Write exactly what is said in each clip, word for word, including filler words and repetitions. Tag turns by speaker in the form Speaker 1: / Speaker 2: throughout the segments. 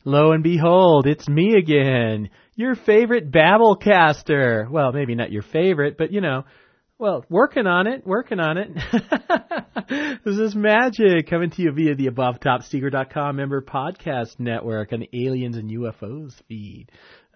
Speaker 1: Lo and behold, it's me again, your favorite Babblecaster. Well, maybe not your favorite, but you know, well, working on it, working on it. This is Magic coming to you via the above top secret dot com member podcast network on the Aliens and U F Os feed.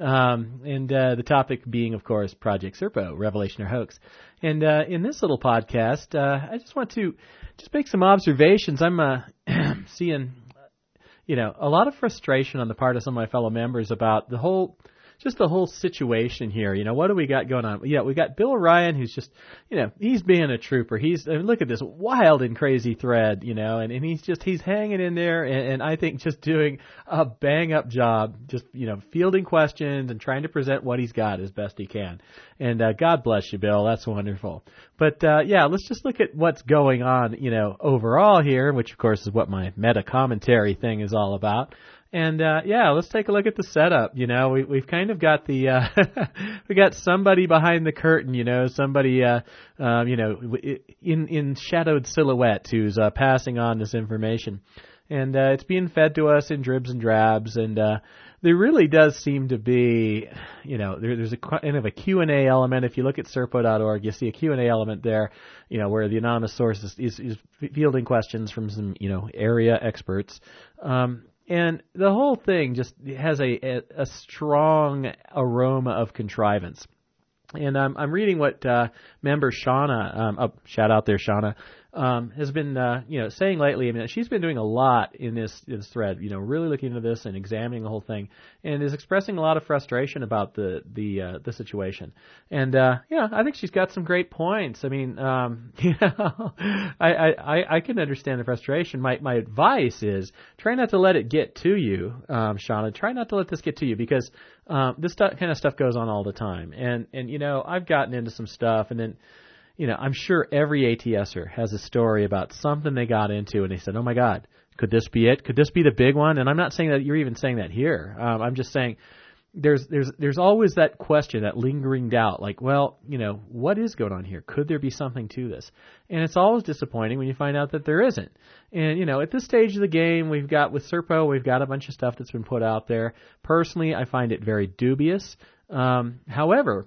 Speaker 1: Um, and uh, the topic being, of course, Project Serpo, Revelation or Hoax. And uh, in this little podcast, uh, I just want to just make some observations. I'm uh, seeing, you know, a lot of frustration on the part of some of my fellow members about the whole, just the whole situation here. You know, what do we got going on? Yeah, we got Bill Ryan, who's just, you know, he's being a trooper. He's, I mean, look at this wild and crazy thread, you know, and, and he's just, he's hanging in there, and, and I think just doing a bang up job, just, you know, fielding questions and trying to present what he's got as best he can. And uh, God bless you, Bill. That's wonderful. But uh, yeah, let's just look at what's going on, you know, overall here, which of course is what my meta commentary thing is all about. And, uh, yeah, let's take a look at the setup. You know, we, we've kind of got the, uh, we got somebody behind the curtain, you know, somebody, uh, um, you know, in, in shadowed silhouette who's, uh, passing on this information. And, uh, it's being fed to us in dribs and drabs. And, uh, there really does seem to be, you know, there, there's a kind of a Q and A element. If you look at serpo dot org, you see a Q and A element there, you know, where the anonymous source is, is, is fielding questions from some, you know, area experts. Um, And the whole thing just has a, a, a strong aroma of contrivance. And I'm, I'm reading what uh, member Shauna, um, oh, shout out there, Shauna, um, has been, uh, you know, saying lately. I mean, she's been doing a lot in this, in this thread, you know, really looking into this and examining the whole thing, and is expressing a lot of frustration about the the uh, the situation. And uh, yeah, I think she's got some great points. I mean, um, you know, I, I I can understand the frustration. My my advice is try not to let it get to you, um, Shauna. Try not to let this get to you, because um, this st- kind of stuff goes on all the time. And and you know, I've gotten into some stuff, and then, you know, I'm sure every ATSer has a story about something they got into and they said, oh my God, could this be it? Could this be the big one? And I'm not saying that you're even saying that here. Um, I'm just saying there's there's there's always that question, that lingering doubt, like, well, you know, what is going on here? Could there be something to this? And it's always disappointing when you find out that there isn't. And, you know, at this stage of the game, we've got, with Serpo, we've got a bunch of stuff that's been put out there. Personally, I find it very dubious. Um, however,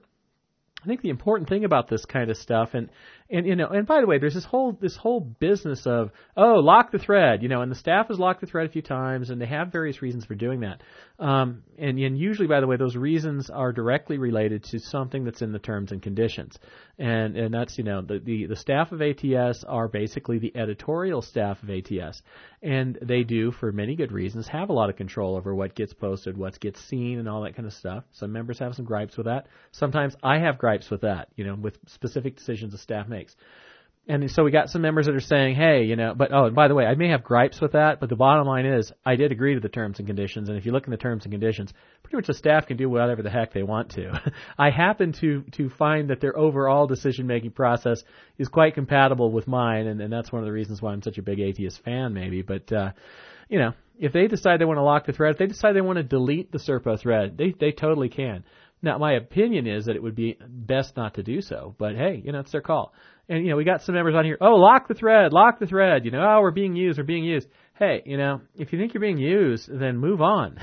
Speaker 1: I think the important thing about this kind of stuff, and, and you know, and by the way, there's this whole this whole business of, oh, lock the thread, you know, and the staff has locked the thread a few times, and they have various reasons for doing that. Um, and, and usually, by the way, those reasons are directly related to something that's in the terms and conditions. And and that's, you know, the, the, the staff of A T S are basically the editorial staff of A T S. And they do, for many good reasons, have a lot of control over what gets posted, what gets seen, and all that kind of stuff. Some members have some gripes with that. Sometimes I have gripes with that, you know, with specific decisions the staff makes. And so we got some members that are saying, hey, you know, but, oh, and by the way, I may have gripes with that, but the bottom line is I did agree to the terms and conditions. And if you look in the terms and conditions, pretty much the staff can do whatever the heck they want to. I happen to, to find that their overall decision-making process is quite compatible with mine, and, and that's one of the reasons why I'm such a big A T S fan, maybe. But, uh, you know, if they decide they want to lock the thread, if they decide they want to delete the Serpo thread, they, they totally can. Now, my opinion is that it would be best not to do so, but hey, you know, it's their call. And, you know, we got some members on here, oh, lock the thread, lock the thread, you know, oh, we're being used, we're being used. Hey, you know, if you think you're being used, then move on.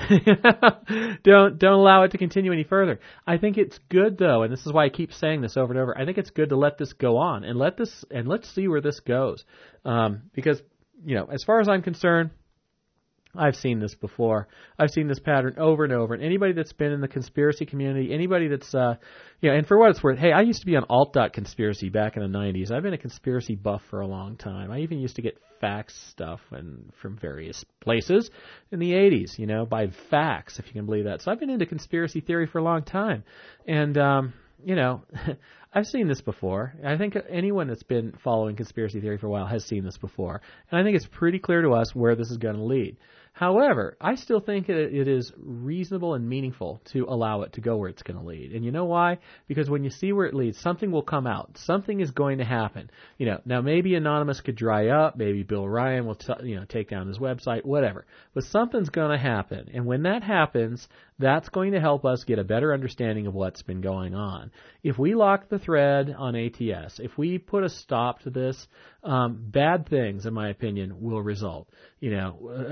Speaker 1: don't, don't allow it to continue any further. I think it's good, though, and this is why I keep saying this over and over, I think it's good to let this go on, and let this, and let's see where this goes. Um, because, you know, as far as I'm concerned, I've seen this before. I've seen this pattern over and over. And anybody that's been in the conspiracy community, anybody that's, uh, you know, and for what it's worth, hey, I used to be on alt.conspiracy back in the nineties. I've been a conspiracy buff for a long time. I even used to get fax stuff and from various places in the eighties, you know, by fax, if you can believe that. So I've been into conspiracy theory for a long time. And, um, you know, I've seen this before. I think anyone that's been following conspiracy theory for a while has seen this before. And I think it's pretty clear to us where this is going to lead. However, I still think it, it is reasonable and meaningful to allow it to go where it's going to lead. And you know why? Because when you see where it leads, something will come out. Something is going to happen. You know, now maybe Anonymous could dry up. Maybe Bill Ryan will, t- you know, take down his website, whatever. But something's going to happen. And when that happens, that's going to help us get a better understanding of what's been going on. If we lock the thread on A T S, if we put a stop to this, um, bad things, in my opinion, will result. You know, aside from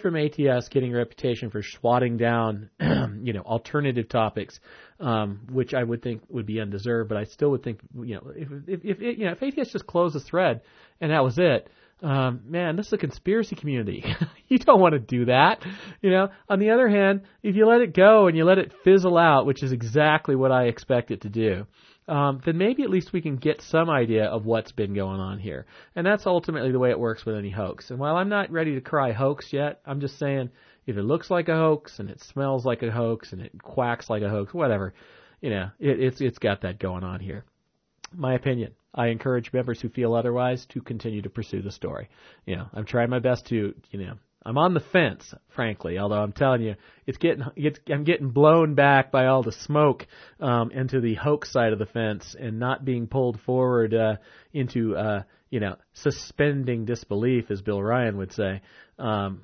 Speaker 1: from A T S getting a reputation for swatting down, you know, alternative topics, um, which I would think would be undeserved, but I still would think, you know, if if, if it, you know if A T S just closed the thread and that was it, um, man, this is a conspiracy community. You don't want to do that, you know. On the other hand, if you let it go and you let it fizzle out, which is exactly what I expect it to do, Um, then maybe at least we can get some idea of what's been going on here. And that's ultimately the way it works with any hoax. And while I'm not ready to cry hoax yet, I'm just saying if it looks like a hoax and it smells like a hoax and it quacks like a hoax, whatever, you know, it, it's it's got that going on here. My opinion. I encourage members who feel otherwise to continue to pursue the story. You know, I'm trying my best to, you know, I'm on the fence, frankly, although I'm telling you, it's getting, it's, I'm getting blown back by all the smoke um, into the hoax side of the fence and not being pulled forward uh, into, uh, you know, suspending disbelief, as Bill Ryan would say. Um,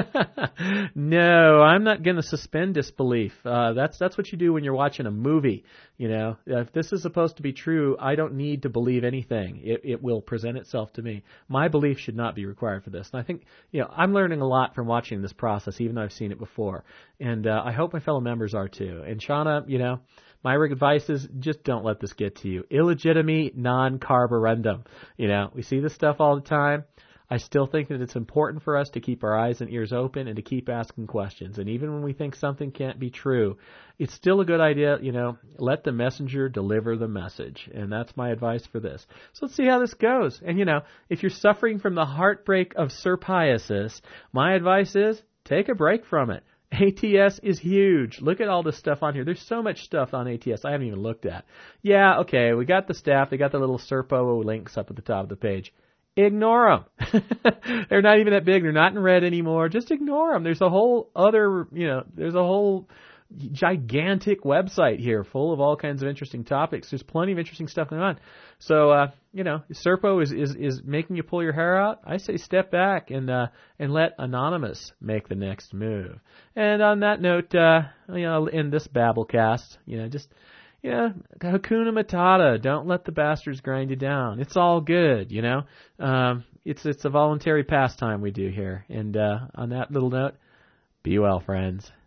Speaker 1: no, I'm not going to suspend disbelief. Uh, that's that's what you do when you're watching a movie. You know, if this is supposed to be true, I don't need to believe anything. It, it will present itself to me. My belief should not be required for this. And I think, you know, I'm learning a lot from watching this process, even though I've seen it before. And uh, I hope my fellow members are too. And Shauna, you know, my advice is just don't let this get to you. Illegitimate non-carborundum. You know, we see this stuff all the time. I still think that it's important for us to keep our eyes and ears open and to keep asking questions. And even when we think something can't be true, it's still a good idea, you know, let the messenger deliver the message. And that's my advice for this. So let's see how this goes. And, you know, if you're suffering from the heartbreak of psoriasis, my advice is take a break from it. A T S is huge. Look at all this stuff on here. There's so much stuff on A T S I haven't even looked at. Yeah, okay, we got the staff. They got the little Serpo links up at the top of the page. Ignore them. They're not even that big. They're not in red anymore. Just ignore them. There's a whole other, you know, there's a whole gigantic website here full of all kinds of interesting topics. There's plenty of interesting stuff going on. So, uh, you know, if Serpo is, is, is making you pull your hair out, I say step back and, uh, and let Anonymous make the next move. And on that note, uh, you know, in this Babblecast, you know, just, you know, Hakuna Matata. Don't let the bastards grind you down. It's all good, you know. Um, it's it's a voluntary pastime we do here. And uh, on that little note, be well, friends.